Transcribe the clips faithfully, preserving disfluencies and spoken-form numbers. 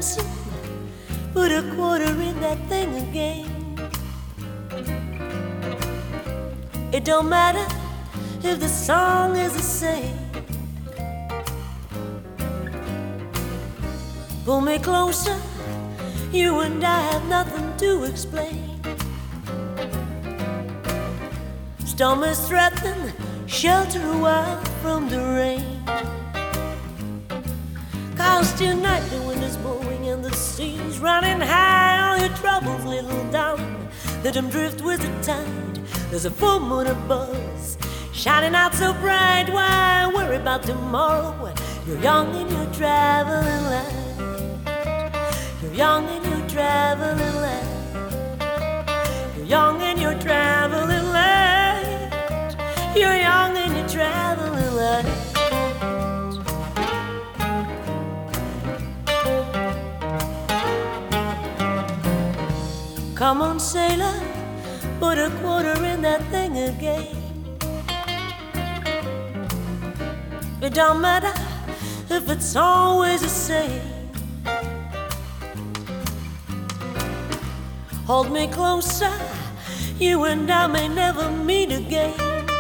lonesome, put a quarter in that thing again. It don't matter if the song is the same. Pull me closer, you and I have nothing to explain. Storm is threatening, shelter a while from the rain. 'Cause tonight the wind is blowing and the sea's running high. All your troubles, little darling, let them drift with the tide. There's a full moon above, shining out so bright. Why worry about tomorrow? You're young and you're traveling light. You're young and you're traveling light. You're young and you're traveling light. You're young and you're traveling light. Come on, sailor, put a quarter in that thing again. It don't matter if it's always the same. Hold me closer, you and I may never meet again.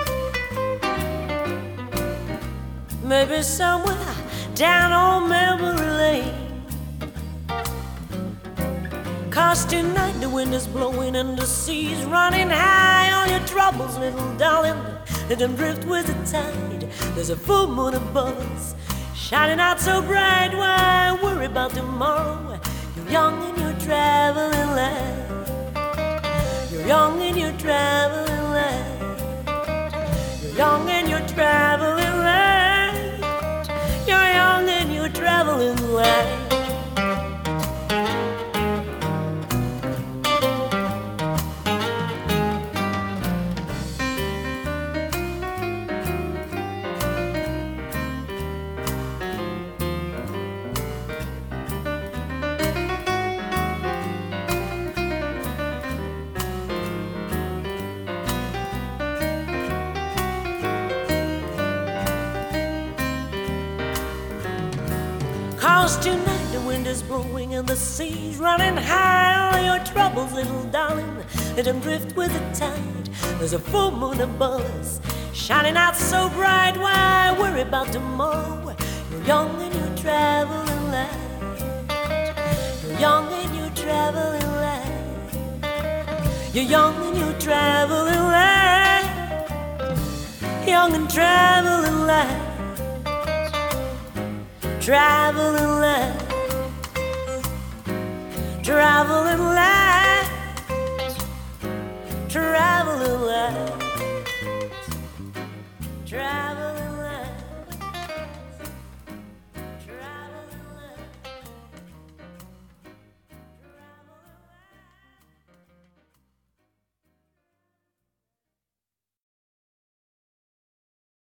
Maybe somewhere down on memory lane. 'Cause tonight the wind is blowing and the sea's running high. All your troubles, little darling, let them drift with the tide. There's a full moon above us, shining out so bright. Why worry about tomorrow? You're young and you're traveling light. You're young and you're traveling light. You're young and you're traveling light. You're young and you're traveling light. Cause tonight the wind is blowing and the sea's running high. All your troubles, little darling, let them drift with the tide. There's a full moon above us, shining out so bright. Why worry about tomorrow? You're young and you're traveling light. You're young and you're traveling light. You're young and you're traveling light. Young and traveling light. Traveling light, traveling light, traveling light.